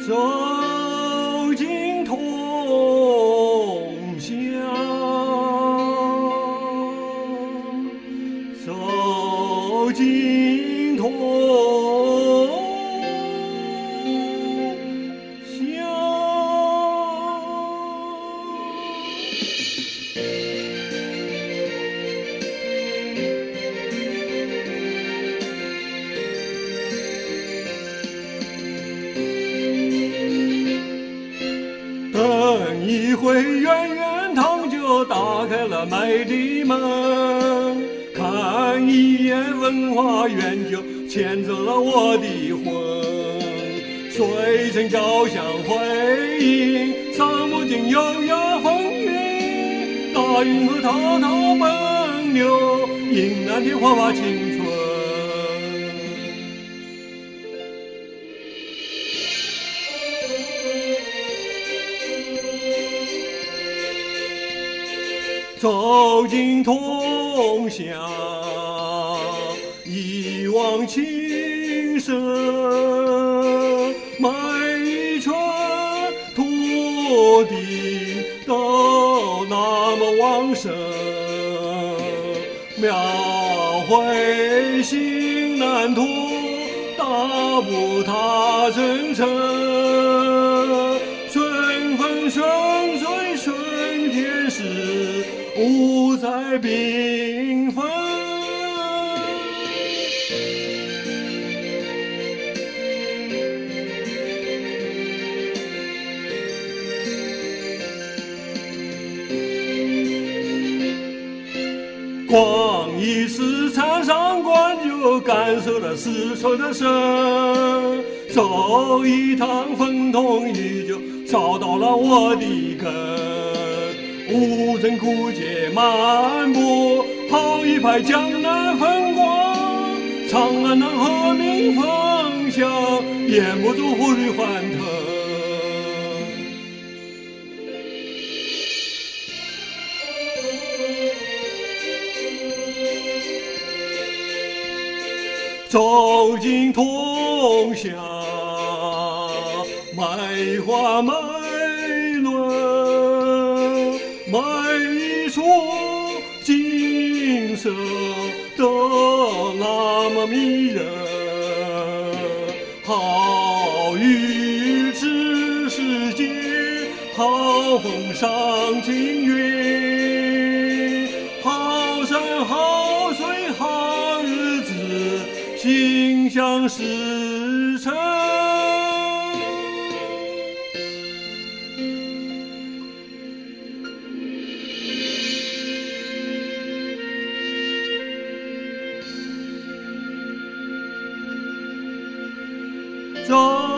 走进通宵，走进通宵。等一会，圆圆堂就打开了美丽门，看一眼文化园就牵走了我的魂。水声交相辉映，草木间悠悠风雨，大运河滔滔奔流，迎蓝天焕发青春。走进通宵，一往情深，每一寸土地都那么旺盛，描绘新蓝图，大步踏征程，顺风顺水顺天时，五彩缤纷。逛一次苍山观，就感受了丝绸的深；走一趟风筒雨，就找到了我的根。乌镇古街漫步，好一派江南风光。长安南河民风响，掩不住湖水欢腾。走进通宵，梅花美轮，每一处景色都那么迷人。好雨知时节，好风赏晴云，好山好水好日子，心想事成。走